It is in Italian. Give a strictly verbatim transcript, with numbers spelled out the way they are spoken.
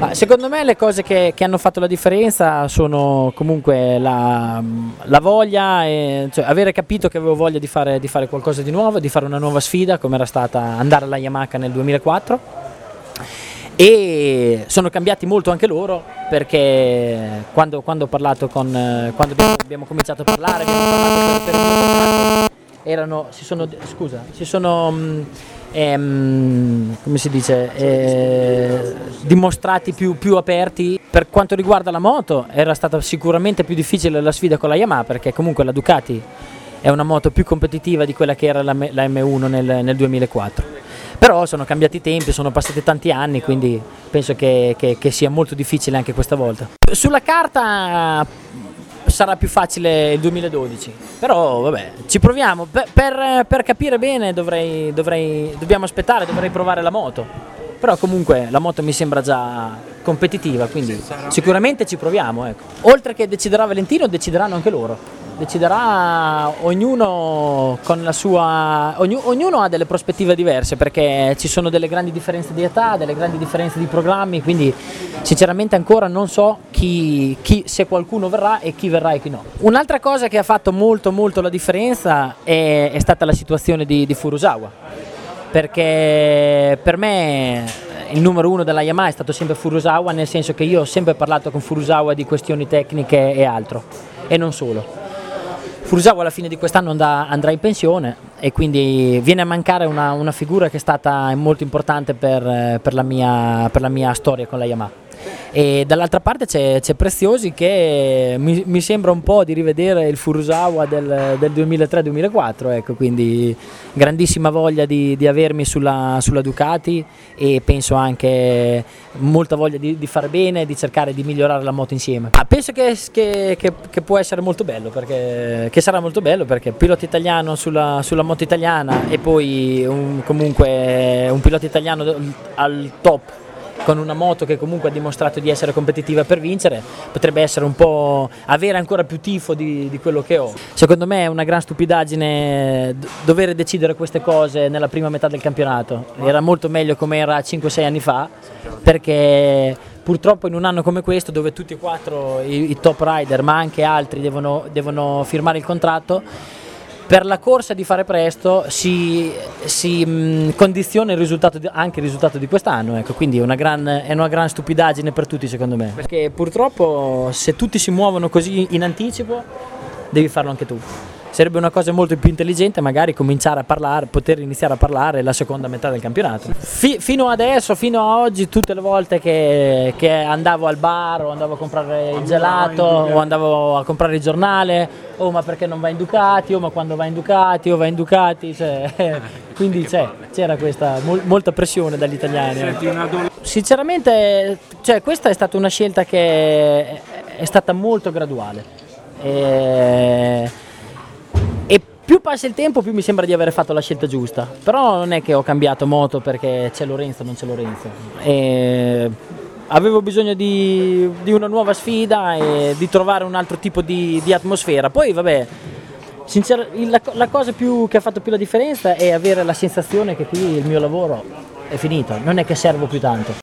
Ma secondo me le cose che, che hanno fatto la differenza sono comunque la, la voglia, e, cioè avere capito che avevo voglia di fare, di fare qualcosa di nuovo, di fare una nuova sfida come era stata andare alla Yamaha nel duemilaquattro, e sono cambiati molto anche loro, perché quando, quando ho parlato con, quando abbiamo, abbiamo cominciato a parlare, abbiamo parlato per, per il contratto, erano, si sono, scusa, si sono... Ehm, come si dice, eh, dimostrati più, più aperti. Per quanto riguarda la moto, era stata sicuramente più difficile la sfida con la Yamaha, perché comunque la Ducati è una moto più competitiva di quella che era la, la M uno nel, nel duemilaquattro, però sono cambiati i tempi, sono passati tanti anni, quindi penso che, che, che sia molto difficile anche questa volta. Sulla carta sarà più facile il duemiladodici, però vabbè, ci proviamo. Per, per, per capire bene dovrei, dovrei, dobbiamo aspettare, dovrei provare la moto, però comunque la moto mi sembra già competitiva, quindi sicuramente ci proviamo, ecco. Oltre che deciderà Valentino, decideranno anche loro. Deciderà ognuno con la sua, ogni, ognuno ha delle prospettive diverse, perché ci sono delle grandi differenze di età, delle grandi differenze di programmi, quindi sinceramente ancora non so chi, chi, se qualcuno verrà e chi verrà e chi no. Un'altra cosa che ha fatto molto molto la differenza è, è stata la situazione di, di Furusawa, perché per me il numero uno della Yamaha è stato sempre Furusawa, nel senso che io ho sempre parlato con Furusawa di questioni tecniche e altro, e non solo. Furusawa alla fine di quest'anno andrà in pensione e quindi viene a mancare una, una figura che è stata molto importante per, per, la, mia, per la mia storia con la Yamaha. E dall'altra parte c'è, c'è Preziosi, che mi, mi sembra un po' di rivedere il Furusawa del, del duemilatré duemilaquattro, ecco, quindi grandissima voglia di, di avermi sulla, sulla Ducati, e penso anche molta voglia di, di fare bene, di cercare di migliorare la moto insieme. Ah, penso che, che, che, che può essere molto bello, perché, che sarà molto bello, perché pilota italiano sulla, sulla moto italiana, e poi un, comunque un pilota italiano al top con una moto che comunque ha dimostrato di essere competitiva per vincere, potrebbe essere un po' avere ancora più tifo di, di quello che ho. Secondo me è una gran stupidaggine dover decidere queste cose nella prima metà del campionato. Era molto meglio come era cinque sei anni fa, perché purtroppo in un anno come questo, dove tutti e quattro i, i top rider, ma anche altri, devono, devono firmare il contratto, per la corsa di fare presto si, si mh, condiziona il risultato di, anche il risultato di quest'anno, ecco. Quindi è una, gran, è una gran stupidaggine per tutti, secondo me, perché purtroppo se tutti si muovono così in anticipo devi farlo anche tu. Sarebbe una cosa molto più intelligente magari cominciare a parlare, poter iniziare a parlare la seconda metà del campionato. Fi, fino adesso, fino a oggi, tutte le volte che, che andavo al bar, o andavo a comprare il gelato, o andavo a comprare il giornale, oh ma perché non vai in Ducati, oh ma quando vai in Ducati, oh vai in Ducati, cioè, quindi c'è, c'era questa mol, molta pressione dagli italiani. Sinceramente, cioè, questa è stata una scelta che è, è stata molto graduale. E, più passa il tempo, più mi sembra di aver fatto la scelta giusta, però non è che ho cambiato moto perché c'è Lorenzo o non c'è Lorenzo. E avevo bisogno di, di una nuova sfida e di trovare un altro tipo di, di atmosfera. Poi vabbè, sincer- la, la cosa più, che ha fatto più la differenza è avere la sensazione che qui il mio lavoro è finito, non è che servo più tanto.